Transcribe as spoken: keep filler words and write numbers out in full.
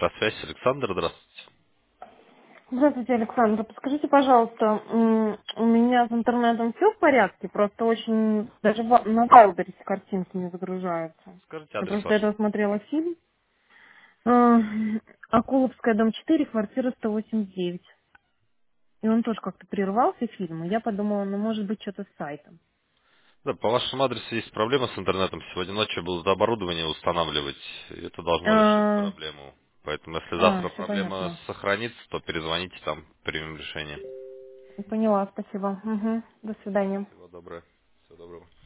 Электросвязь, Александр, здравствуйте. Здравствуйте, Александр. Подскажите, пожалуйста, м, у меня с интернетом все в порядке, просто очень даже в- на Вайлдберрисе картинки не загружаются. Скажите Я адрес просто ваш. этого смотрела фильм. Э, Акуловская, дом четыре, квартира сто восемьдесят девять. И он тоже как-то прервался, фильм, и я подумала, ну, может быть, что-то с сайтом. Да, по вашему адресу есть проблема с интернетом. Сегодня ночью будут оборудование устанавливать, и это должно решить А, проблему. Поэтому, если а, завтра все проблема понятно. сохранится, то перезвоните, там примем решение. Поняла, спасибо. Мгм. До свидания. Всего доброго. Всего доброго.